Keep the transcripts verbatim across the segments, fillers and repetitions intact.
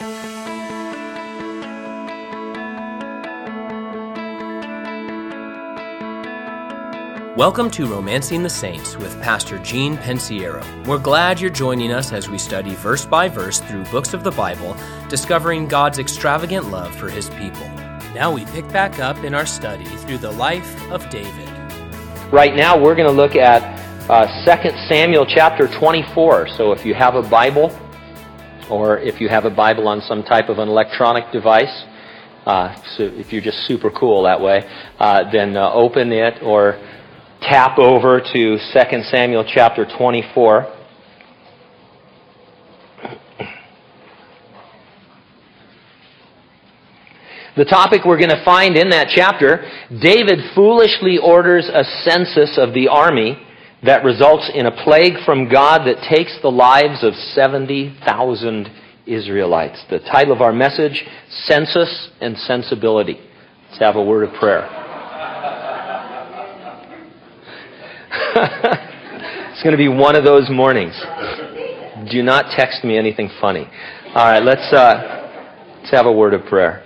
Welcome to Romancing the Saints with Pastor Gene Pensiero. We're glad you're joining us as we study verse by verse through books of the Bible, discovering God's extravagant love for His people. Now we pick back up in our study through the life of David. Right now we're going to look at uh, Second Samuel chapter twenty-four. So if you have a Bible, or if you have a Bible on some type of an electronic device, uh, so if you're just super cool that way, uh, then uh, open it or tap over to Second Samuel chapter twenty-four. The topic we're going to find in that chapter, David foolishly orders a census of the army that results in a plague from God that takes the lives of seventy thousand Israelites. The title of our message, Census and Sensibility. Let's have a word of prayer. It's going to be one of those mornings. Do not text me anything funny. All right, let's uh, let's have a word of prayer.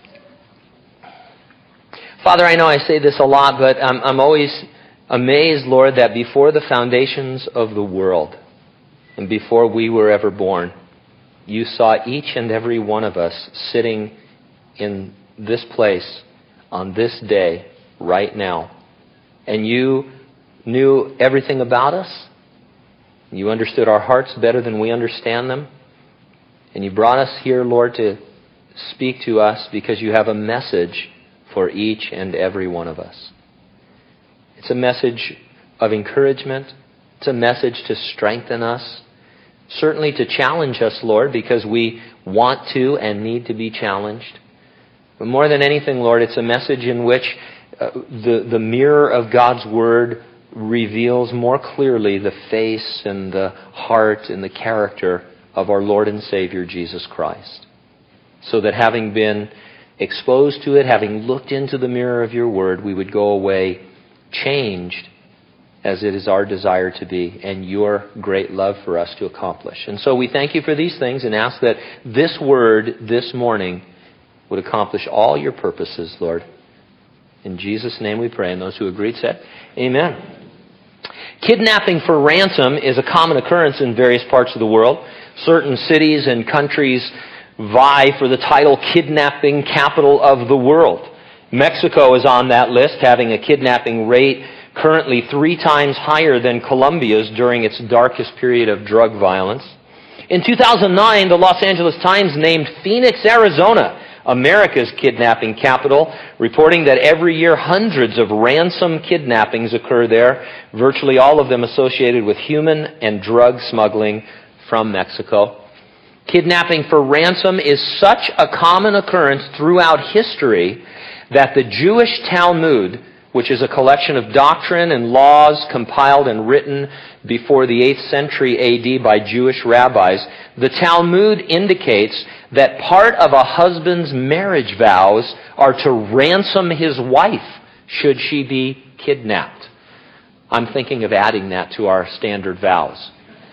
Father, I know I say this a lot, but I'm, I'm always amazed, Lord, that before the foundations of the world and before we were ever born, you saw each and every one of us sitting in this place on this day right now. And you knew everything about us. You understood our hearts better than we understand them. And you brought us here, Lord, to speak to us because you have a message for each and every one of us. It's a message of encouragement. It's a message to strengthen us. Certainly to challenge us, Lord, because we want to and need to be challenged. But more than anything, Lord, it's a message in which uh, the, the mirror of God's Word reveals more clearly the face and the heart and the character of our Lord and Savior, Jesus Christ. So that having been exposed to it, having looked into the mirror of your Word, we would go away changed as it is our desire to be and your great love for us to accomplish. And so we thank you for these things and ask that this Word this morning would accomplish all your purposes, Lord. In Jesus' name we pray. And those who agreed said, Amen. Kidnapping for ransom is a common occurrence in various parts of the world. Certain cities and countries vie for the title kidnapping capital of the world. Mexico is on that list, having a kidnapping rate currently three times higher than Colombia's during its darkest period of drug violence. In two thousand nine, the Los Angeles Times named Phoenix, Arizona, America's kidnapping capital, reporting that every year hundreds of ransom kidnappings occur there, virtually all of them associated with human and drug smuggling from Mexico. Kidnapping for ransom is such a common occurrence throughout history that the Jewish Talmud, which is a collection of doctrine and laws compiled and written before the eighth century A D by Jewish rabbis, the Talmud indicates that part of a husband's marriage vows are to ransom his wife should she be kidnapped. I'm thinking of adding that to our standard vows.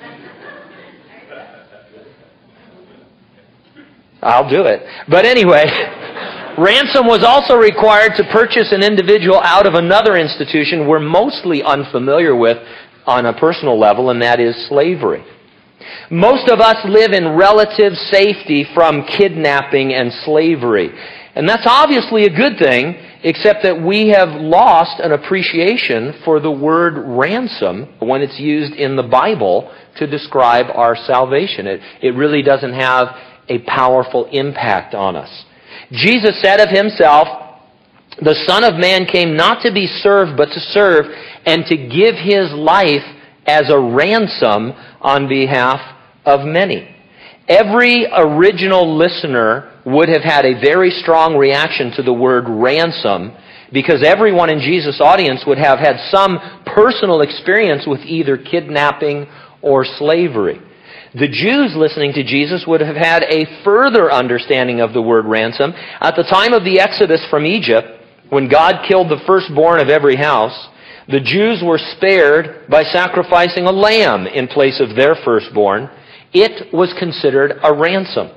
I'll do it. But anyway, ransom was also required to purchase an individual out of another institution we're mostly unfamiliar with on a personal level, and that is slavery. Most of us live in relative safety from kidnapping and slavery. And that's obviously a good thing, except that we have lost an appreciation for the word ransom when it's used in the Bible to describe our salvation. It, it really doesn't have a powerful impact on us. Jesus said of himself, "The Son of Man came not to be served, but to serve, and to give his life as a ransom on behalf of many." Every original listener would have had a very strong reaction to the word ransom, because everyone in Jesus' audience would have had some personal experience with either kidnapping or slavery. The Jews listening to Jesus would have had a further understanding of the word ransom. At the time of the Exodus from Egypt, when God killed the firstborn of every house, the Jews were spared by sacrificing a lamb in place of their firstborn. It was considered a ransom.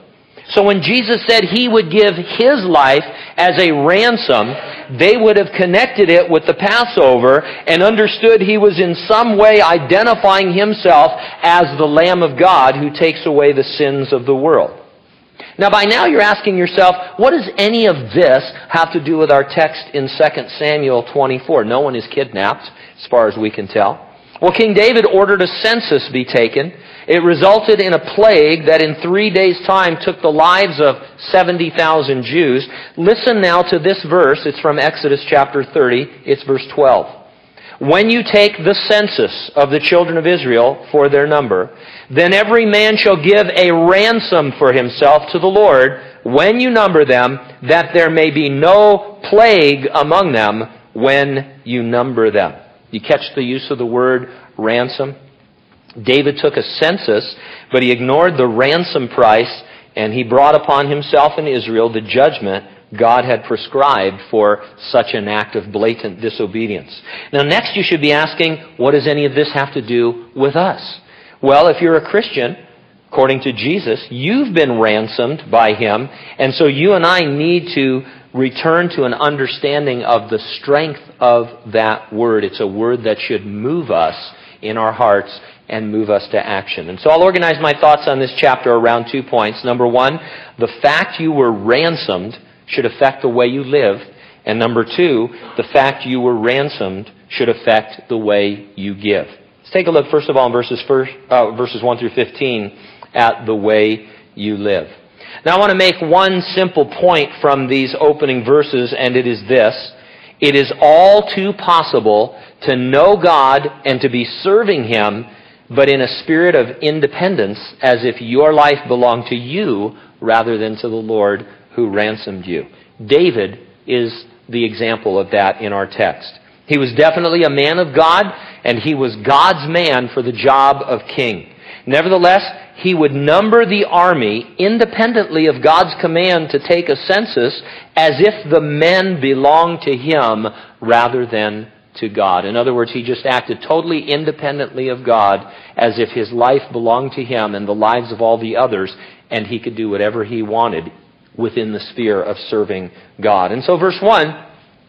So when Jesus said He would give His life as a ransom, they would have connected it with the Passover and understood He was in some way identifying Himself as the Lamb of God who takes away the sins of the world. Now by now you're asking yourself, what does any of this have to do with our text in Second Samuel twenty-four? No one is kidnapped, as far as we can tell. Well, King David ordered a census be taken. It resulted in a plague that in three days' time took the lives of seventy thousand Jews. Listen now to this verse. It's from Exodus chapter thirty. It's verse twelve. When you take the census of the children of Israel for their number, then every man shall give a ransom for himself to the Lord when you number them, that there may be no plague among them when you number them. You catch the use of the word ransom? David took a census, but he ignored the ransom price, and he brought upon himself and Israel the judgment God had prescribed for such an act of blatant disobedience. Now next you should be asking, what does any of this have to do with us? Well, if you're a Christian, according to Jesus, you've been ransomed by Him, and so you and I need to return to an understanding of the strength of that word. It's a word that should move us in our hearts and move us to action. And so I'll organize my thoughts on this chapter around two points. Number one, the fact you were ransomed should affect the way you live. And number two, the fact you were ransomed should affect the way you give. Let's take a look, first of all, in verses, first, uh, verses one through fifteen at the way you live. Now I want to make one simple point from these opening verses, and it is this. It is all too possible to know God and to be serving Him, but in a spirit of independence, as if your life belonged to you rather than to the Lord who ransomed you. David is the example of that in our text. He was definitely a man of God, and he was God's man for the job of king. Nevertheless, he would number the army independently of God's command to take a census as if the men belonged to him rather than to God. In other words, he just acted totally independently of God as if his life belonged to him and the lives of all the others, and he could do whatever he wanted within the sphere of serving God. And so verse one,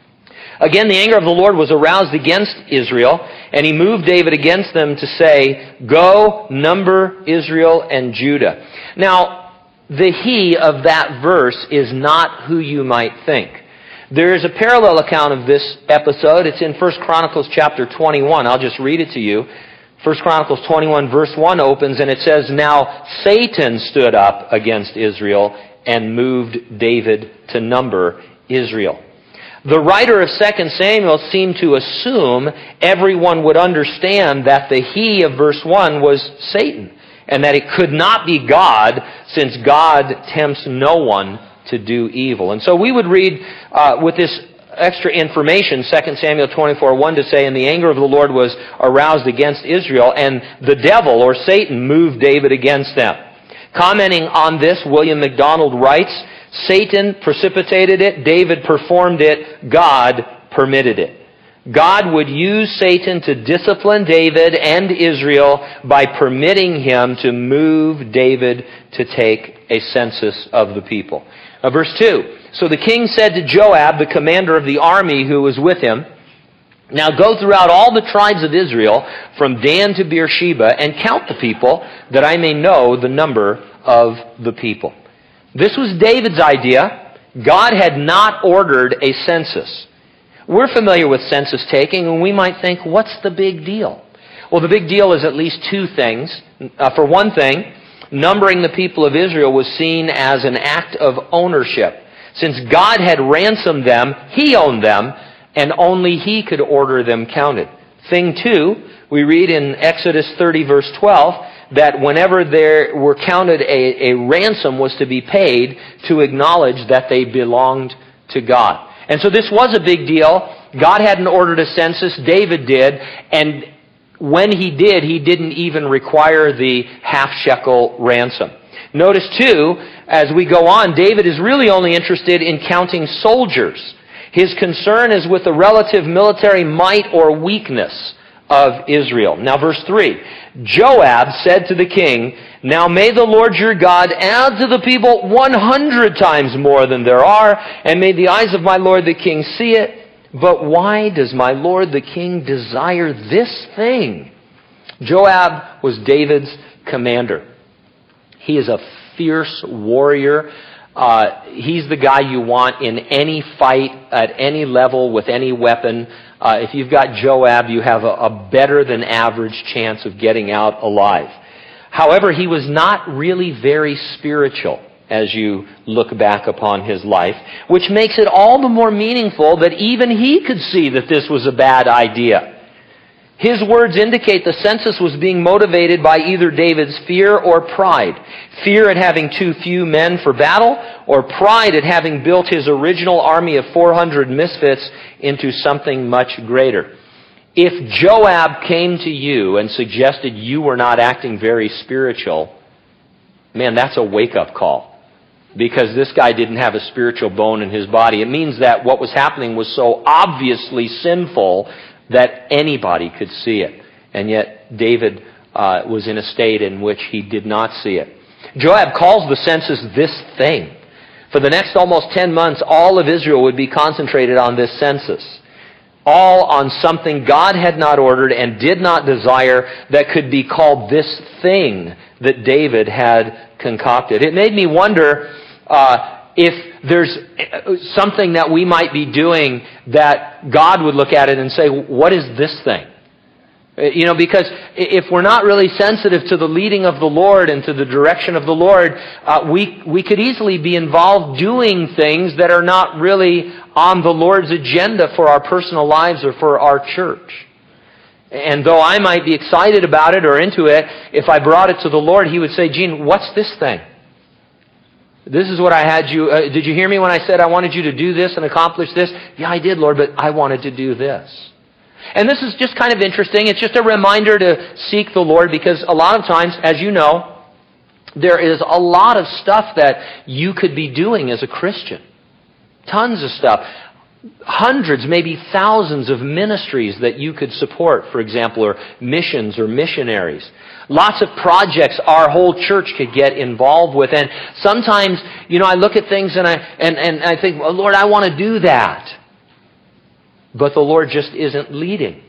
again, the anger of the Lord was aroused against Israel, and He moved David against them to say, go number Israel and Judah. Now, the he of that verse is not who you might think. There is a parallel account of this episode. It's in First Chronicles chapter twenty-one. I'll just read it to you. First Chronicles twenty-one verse one opens, and it says, now Satan stood up against Israel and moved David to number Israel. The writer of Second Samuel seemed to assume everyone would understand that the he of verse one was Satan, and that it could not be God, since God tempts no one to do evil. And so we would read uh, with this extra information, Second Samuel twenty-four one to say, and the anger of the Lord was aroused against Israel, and the devil, or Satan, moved David against them. Commenting on this, William MacDonald writes, Satan precipitated it, David performed it, God permitted it. God would use Satan to discipline David and Israel by permitting him to move David to take a census of the people. Now, verse two, so the king said to Joab, the commander of the army who was with him, now go throughout all the tribes of Israel, from Dan to Beersheba, and count the people, that I may know the number of the people. This was David's idea. God had not ordered a census. We're familiar with census taking, and we might think, what's the big deal? Well, the big deal is at least two things. Uh, for one thing, numbering the people of Israel was seen as an act of ownership. Since God had ransomed them, He owned them, and only He could order them counted. Thing two, we read in Exodus thirty verse twelve that whenever there were counted, a, a ransom was to be paid to acknowledge that they belonged to God. And so this was a big deal. God hadn't ordered a census, David did, and when he did, he didn't even require the half shekel ransom. Notice too, as we go on, David is really only interested in counting soldiers. His concern is with the relative military might or weakness of Israel. Now verse three, Joab said to the king, now may the Lord your God add to the people one hundred times more than there are, and may the eyes of my lord the king see it. But why does my lord the king desire this thing? Joab was David's commander. He is a fierce warrior. Uh, he's the guy you want in any fight, at any level, with any weapon. Uh, if you've got Joab, you have a, a better than average chance of getting out alive. However, he was not really very spiritual as you look back upon his life, which makes it all the more meaningful that even he could see that this was a bad idea. His words indicate the census was being motivated by either David's fear or pride. Fear at having too few men for battle, or pride at having built his original army of four hundred misfits into something much greater. If Joab came to you and suggested you were not acting very spiritual, man, that's a wake-up call. Because this guy didn't have a spiritual bone in his body. It means that what was happening was so obviously sinful that anybody could see it. And yet David uh, was in a state in which he did not see it. Joab calls the census this thing. For the next almost ten months, all of Israel would be concentrated on this census. All on something God had not ordered and did not desire that could be called this thing that David had concocted. It made me wonder uh, if there's something that we might be doing that God would look at it and say, what is this thing? You know, because if we're not really sensitive to the leading of the Lord and to the direction of the Lord, uh, we we could easily be involved doing things that are not really on the Lord's agenda for our personal lives or for our church. And though I might be excited about it or into it, if I brought it to the Lord, He would say, Gene, what's this thing? This is what I had you... Uh, did you hear me when I said I wanted you to do this and accomplish this? Yeah, I did, Lord, but I wanted to do this. And this is just kind of interesting. It's just a reminder to seek the Lord, because a lot of times, as you know, there is a lot of stuff that you could be doing as a Christian. Tons of stuff. Hundreds, maybe thousands of ministries that you could support, for example, or missions or missionaries. Lots of projects our whole church could get involved with. And sometimes, you know, I look at things and I and, and I think, well, Lord, I want to do that. But the Lord just isn't leading.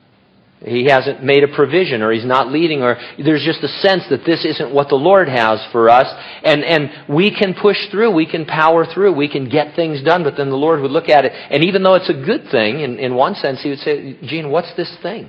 He hasn't made a provision, or He's not leading, or there's just a sense that this isn't what the Lord has for us. And, and we can push through, we can power through, we can get things done, but then the Lord would look at it, and even though it's a good thing, in, in one sense, He would say, Gene, what's this thing?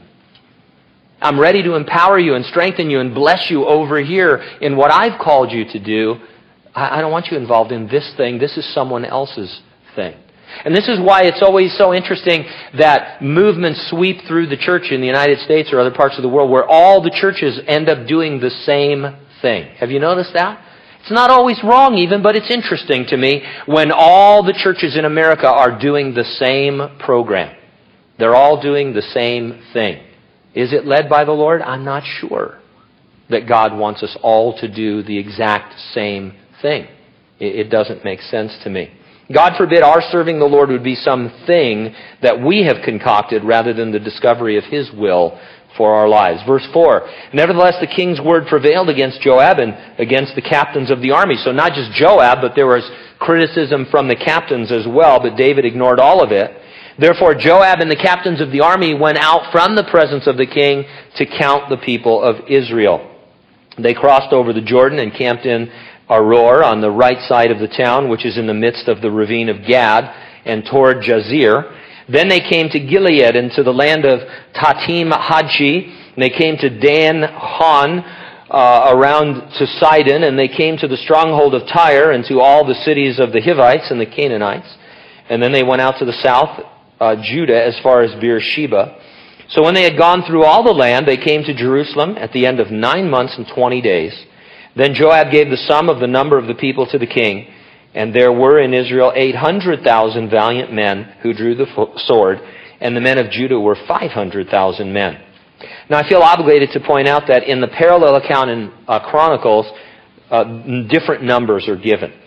I'm ready to empower you and strengthen you and bless you over here in what I've called you to do. I, I don't want you involved in this thing. This is someone else's thing. And this is why it's always so interesting that movements sweep through the church in the United States or other parts of the world where all the churches end up doing the same thing. Have you noticed that? It's not always wrong even, but it's interesting to me when all the churches in America are doing the same program. They're all doing the same thing. Is it led by the Lord? I'm not sure that God wants us all to do the exact same thing. It doesn't make sense to me. God forbid our serving the Lord would be something that we have concocted rather than the discovery of His will for our lives. Verse four, nevertheless the king's word prevailed against Joab and against the captains of the army. So not just Joab, but there was criticism from the captains as well, but David ignored all of it. Therefore Joab and the captains of the army went out from the presence of the king to count the people of Israel. They crossed over the Jordan and camped in Aroer on the right side of the town, which is in the midst of the ravine of Gad, and toward Jazer. Then they came to Gilead and to the land of Tatim Hadshi. And they came to Dan Han, uh, around to Sidon, and they came to the stronghold of Tyre and to all the cities of the Hivites and the Canaanites. And then they went out to the south, uh, Judah, as far as Beersheba. So when they had gone through all the land, they came to Jerusalem at the end of nine months and twenty days. Then Joab gave the sum of the number of the people to the king, and there were in Israel eight hundred thousand valiant men who drew the sword, and the men of Judah were five hundred thousand men. Now I feel obligated to point out that in the parallel account in uh, Chronicles, uh, different numbers are given.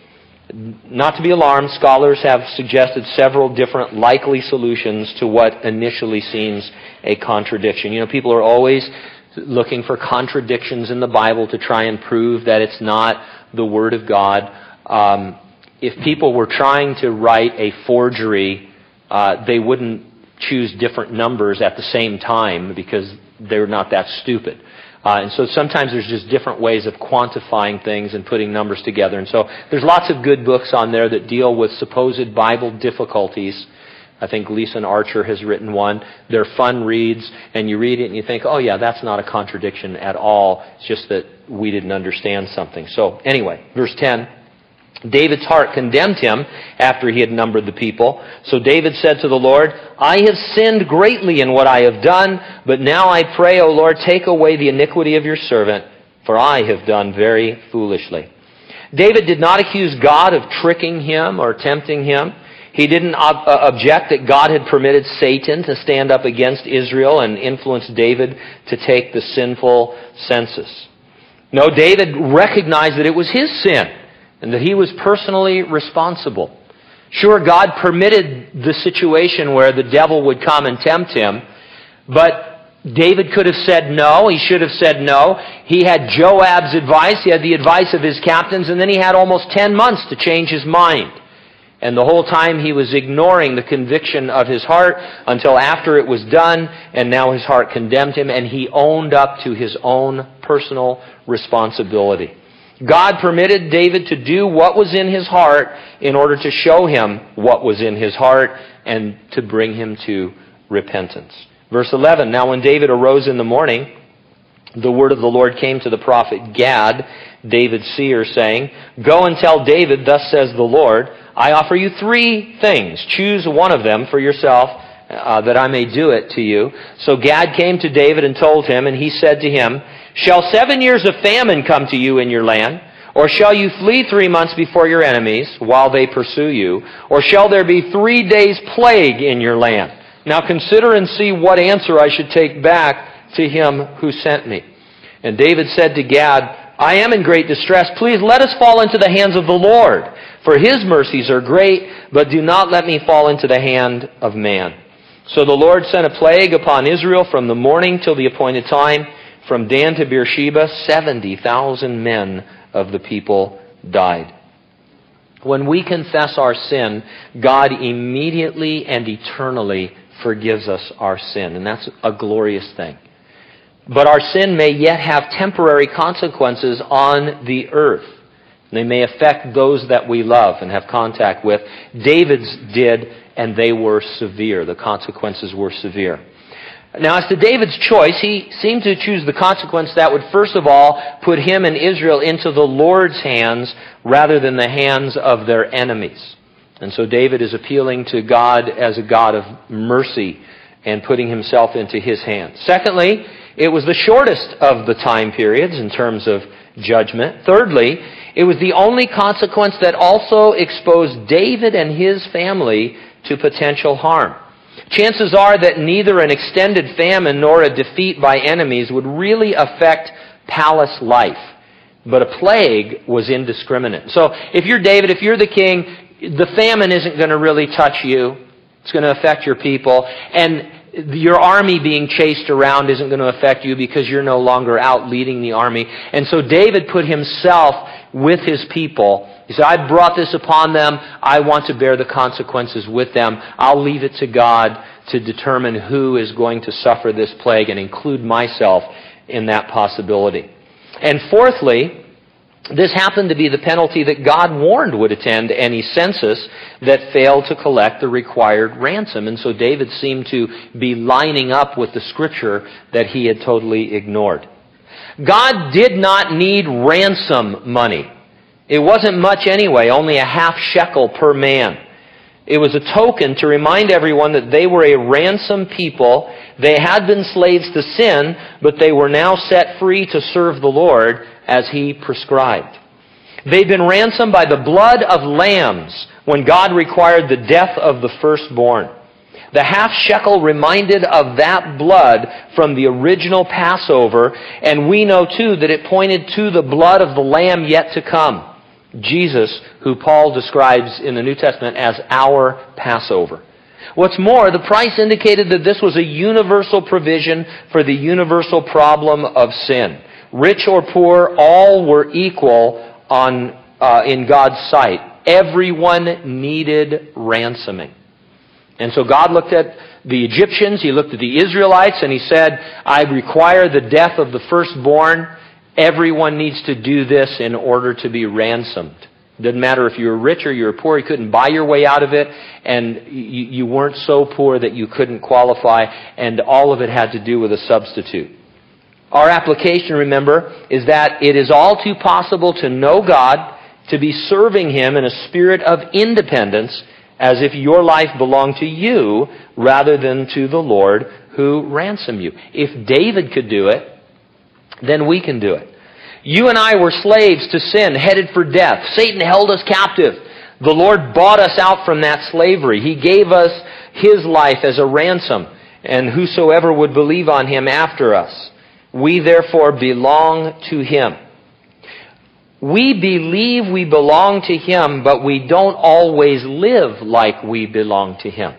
Not to be alarmed, scholars have suggested several different likely solutions to what initially seems a contradiction. You know, people are always looking for contradictions in the Bible to try and prove that it's not the Word of God. Um, if people were trying to write a forgery, uh, they wouldn't choose different numbers at the same time because they're not that stupid. Uh, and so sometimes there's just different ways of quantifying things and putting numbers together. And so there's lots of good books on there that deal with supposed Bible difficulties. I think Gleason Archer has written one. They're fun reads, and you read it and you think, oh yeah, that's not a contradiction at all. It's just that we didn't understand something. So anyway, verse ten. David's heart condemned him after he had numbered the people. So David said to the Lord, I have sinned greatly in what I have done, but now I pray, O Lord, take away the iniquity of your servant, for I have done very foolishly. David did not accuse God of tricking him or tempting him. He didn't ob- uh, object that God had permitted Satan to stand up against Israel and influence David to take the sinful census. No, David recognized that it was his sin, and that he was personally responsible. Sure, God permitted the situation where the devil would come and tempt him, but David could have said no. He should have said no. He had Joab's advice. He had the advice of his captains, and then he had almost ten months to change his mind. And the whole time he was ignoring the conviction of his heart until after it was done, and now his heart condemned him, and he owned up to his own personal responsibility. God permitted David to do what was in his heart in order to show him what was in his heart and to bring him to repentance. Verse eleven, now when David arose in the morning, the word of the Lord came to the prophet Gad, David's seer, saying, Go and tell David, thus says the Lord, I offer you three things. Choose one of them for yourself, uh, that I may do it to you. So Gad came to David and told him, and he said to him, Shall seven years of famine come to you in your land? Or shall you flee three months before your enemies while they pursue you? Or shall there be three days' plague in your land? Now consider and see what answer I should take back to him who sent me. And David said to Gad, I am in great distress. Please let us fall into the hands of the Lord, for his mercies are great, but do not let me fall into the hand of man. So the Lord sent a plague upon Israel from the morning till the appointed time. From Dan to Beersheba, seventy thousand men of the people died. When we confess our sin, God immediately and eternally forgives us our sin, and that's a glorious thing. But our sin may yet have temporary consequences on the earth. They may affect those that we love and have contact with. David's did, and they were severe. The consequences were severe. Now, as to David's choice, he seemed to choose the consequence that would first of all put him and Israel into the Lord's hands rather than the hands of their enemies. And so David is appealing to God as a God of mercy and putting himself into his hands. Secondly, it was the shortest of the time periods in terms of judgment. Thirdly, it was the only consequence that also exposed David and his family to potential harm. Chances are that neither an extended famine nor a defeat by enemies would really affect palace life. But a plague was indiscriminate. So if you're David, if you're the king, the famine isn't going to really touch you. It's going to affect your people. And your army being chased around isn't going to affect you because you're no longer out leading the army. And so David put himself with his people. He said, I brought this upon them. I want to bear the consequences with them. I'll leave it to God to determine who is going to suffer this plague and include myself in that possibility. And fourthly, this happened to be the penalty that God warned would attend any census that failed to collect the required ransom. And so David seemed to be lining up with the scripture that he had totally ignored. God did not need ransom money. It wasn't much anyway, only a half shekel per man. It was a token to remind everyone that they were a ransomed people. They had been slaves to sin, but they were now set free to serve the Lord as He prescribed. They'd been ransomed by the blood of lambs when God required the death of the firstborn. The half shekel reminded of that blood from the original Passover, and we know too that it pointed to the blood of the lamb yet to come. Jesus, who Paul describes in the New Testament as our Passover. What's more, the price indicated that this was a universal provision for the universal problem of sin. Rich or poor, all were equal on uh, in God's sight. Everyone needed ransoming. And so God looked at the Egyptians, He looked at the Israelites, and He said, I require the death of the firstborn. Everyone needs to do this in order to be ransomed. It doesn't matter if you were rich or you were poor, you couldn't buy your way out of it, and you, you weren't so poor that you couldn't qualify, and all of it had to do with a substitute. Our application, remember, is that it is all too possible to know God, to be serving Him in a spirit of independence, as if your life belonged to you rather than to the Lord who ransomed you. If David could do it, then we can do it. You and I were slaves to sin, headed for death. Satan held us captive. The Lord bought us out from that slavery. He gave us His life as a ransom, and whosoever would believe on Him after us. We therefore belong to Him. We believe we belong to Him, but we don't always live like we belong to Him.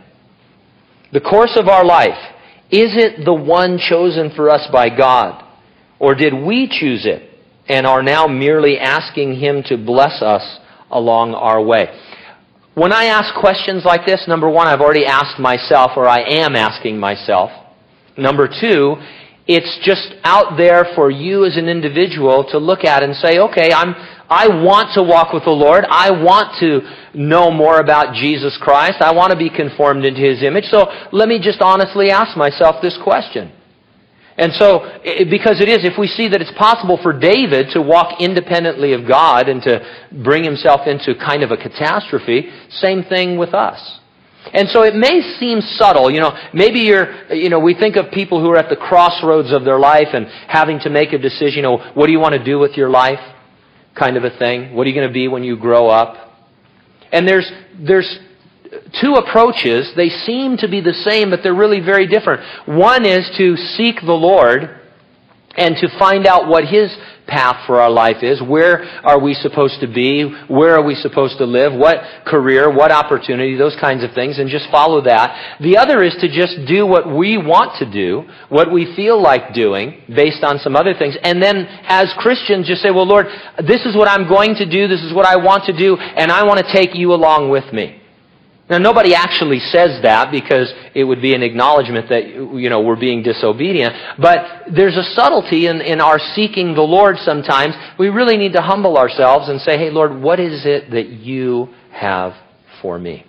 The course of our life, is it the one chosen for us by God? Or did we choose it and are now merely asking Him to bless us along our way? When I ask questions like this, number one, I've already asked myself, or I am asking myself. Number two, it's just out there for you as an individual to look at and say, okay, I'm, I want to walk with the Lord. I want to know more about Jesus Christ. I want to be conformed into His image. So let me just honestly ask myself this question. And so, because it is, if we see that it's possible for David to walk independently of God and to bring himself into kind of a catastrophe, same thing with us. And so it may seem subtle, you know, maybe you're, you know, we think of people who are at the crossroads of their life and having to make a decision, you know, what do you want to do with your life? Kind of a thing. What are you going to be when you grow up? And there's, there's two approaches. They seem to be the same, but they're really very different. One is to seek the Lord and to find out what His path for our life is. Where are we supposed to be? Where are we supposed to live? What career? What opportunity? Those kinds of things, and just follow that. The other is to just do what we want to do, what we feel like doing, based on some other things. And then as Christians, just say, well, Lord, this is what I'm going to do. This is what I want to do, and I want to take you along with me. Now, nobody actually says that because it would be an acknowledgement that, you know, we're being disobedient. But there's a subtlety in, in our seeking the Lord sometimes. We really need to humble ourselves and say, hey, Lord, what is it that you have for me?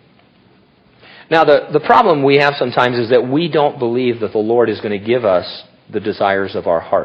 Now, the, the problem we have sometimes is that we don't believe that the Lord is going to give us the desires of our heart.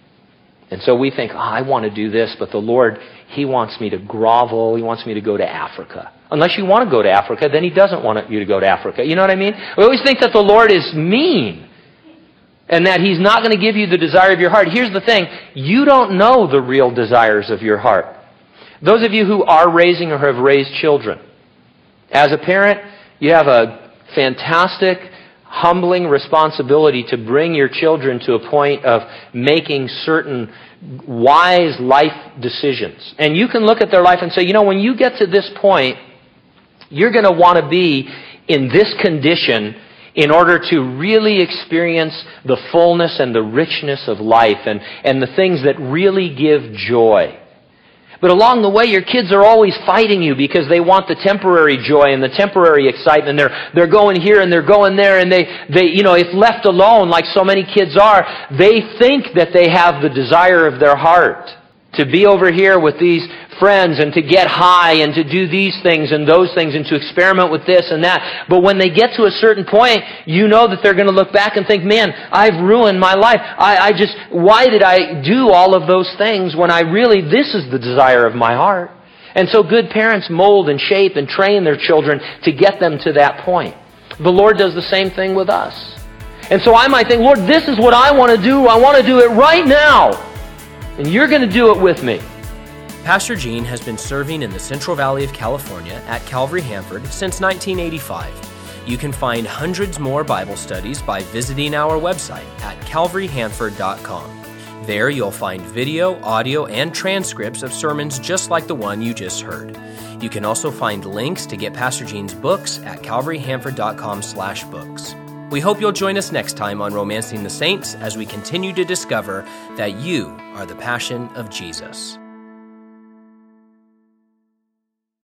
And so we think, oh, I want to do this, but the Lord, He wants me to grovel. He wants me to go to Africa. Unless you want to go to Africa, then He doesn't want you to go to Africa. You know what I mean? We always think that the Lord is mean and that He's not going to give you the desire of your heart. Here's the thing. You don't know the real desires of your heart. Those of you who are raising or have raised children, as a parent, you have a fantastic, humbling responsibility to bring your children to a point of making certain wise life decisions. And you can look at their life and say, you know, when you get to this point, you're going to want to be in this condition in order to really experience the fullness and the richness of life and, and the things that really give joy. But along the way, your kids are always fighting you because they want the temporary joy and the temporary excitement. They're, they're going here and they're going there, and they, they, you know, if left alone, like so many kids are, they think that they have the desire of their heart to be over here with these friends and to get high and to do these things and those things and to experiment with this and that. But when they get to a certain point, you know that they're going to look back and think, man, I've ruined my life. I, I just, why did I do all of those things when I really, this is the desire of my heart? And so good parents mold and shape and train their children to get them to that point. The Lord does the same thing with us. And so I might think, Lord, this is what I want to do. I want to do it right now. And you're going to do it with me. Pastor Gene has been serving in the Central Valley of California at Calvary Hanford since nineteen eighty-five. You can find hundreds more Bible studies by visiting our website at calvary hanford dot com. There you'll find video, audio, and transcripts of sermons just like the one you just heard. You can also find links to get Pastor Gene's books at calvary hanford dot com slash books. We hope you'll join us next time on Romancing the Saints as we continue to discover that you are the passion of Jesus.